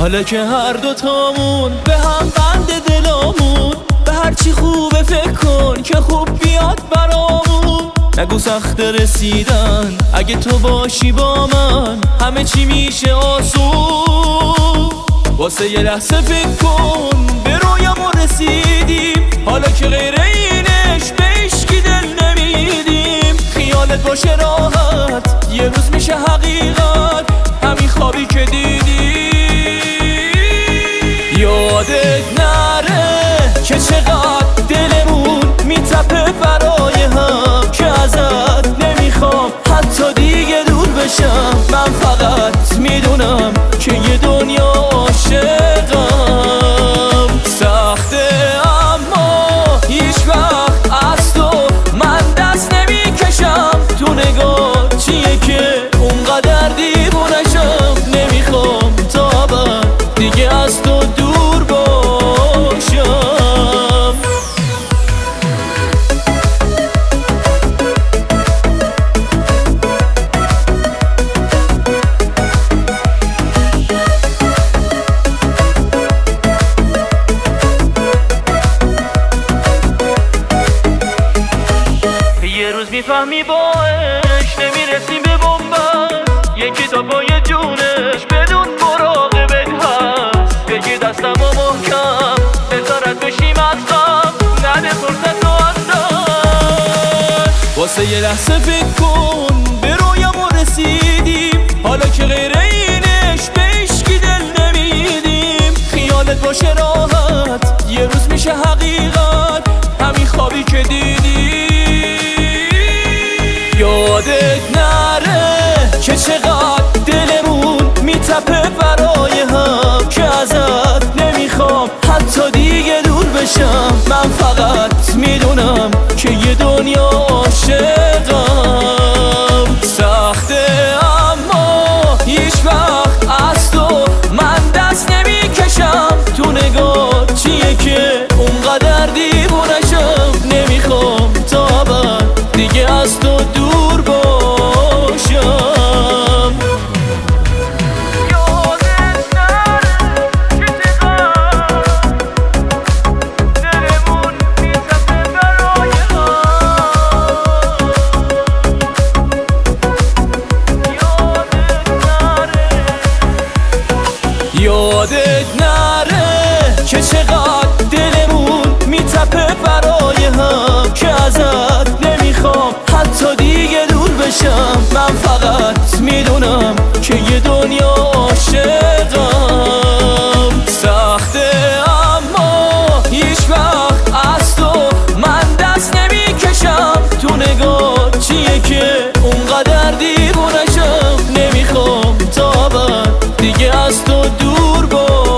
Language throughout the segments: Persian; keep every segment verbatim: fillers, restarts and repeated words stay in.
حالا که هر دوتامون به هم بند دلامون، به هرچی خوبه فکر کن که خوب بیاد برامون. نگو سخت رسیدن، اگه تو باشی با من همه چی میشه آسون. واسه یه لحظه فکر کن به رویامون رسیدیم، حالا که غیر اینش به عشقی دل نمیدیم. خیالت باشه راحت، یه روز میشه حقیقت همین خوابی که دیدی. یادت نره که چقدر دلمون میتپه برای هم، که ازت نمیخوام حتی دیگه دور بشم. من فقط میدونم که یه دنیا عاشقم. سخته اما هیچ وقت از تو من دست نمیکشم. تو نگاه چیه که اونقدر دیوونشم، نمیخوام تا ابد دیگه از تو دور باشم. یه روز میفهمی با عشق نمیرسیم به بنبست، یکی تا پای جونش بدون مراقبت هست. بگی دستم و محکم بذارت بشیم از غم، نده فرصت رو از دست. واسه یه لحظه فکر کن به رویامون رسیدیم، حالا که غیر اینش به عشقی دل نمیدیم. خیالت باشه راحت، یه روز میشه حقیقت همین خوابی که دیدی. یادت نره که چقدر دلمون میتپه برای هم، که ازت نمیخوام حتی دیگه دور بشم. من فقط میدونم که یه دنیا عاشقم. سخته اما هیچ وقت از تو من دست نمیکشم. تو نگاه چیه که اونقدر دیوونشم، نمیخوام تا ابد دیگه از تو دور باشم. یادت نره که چقدر دلمون میتپه برای هم. یادت نره که چقدر دلمون میتپه برای هم، که ازت نمیخوام حتی دیگه دور بشم. من فقط میدونم که یه دنیا عاشقم. سخته اما هیچ وقت از تو من دست نمیکشم. تو نگاه چیه که اونقدر دیوونشم، نمیخوام تا ابد دیگه از تو دور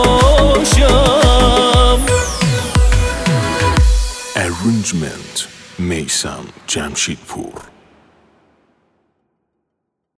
باشم. Arrangement میثم جمشیدپور.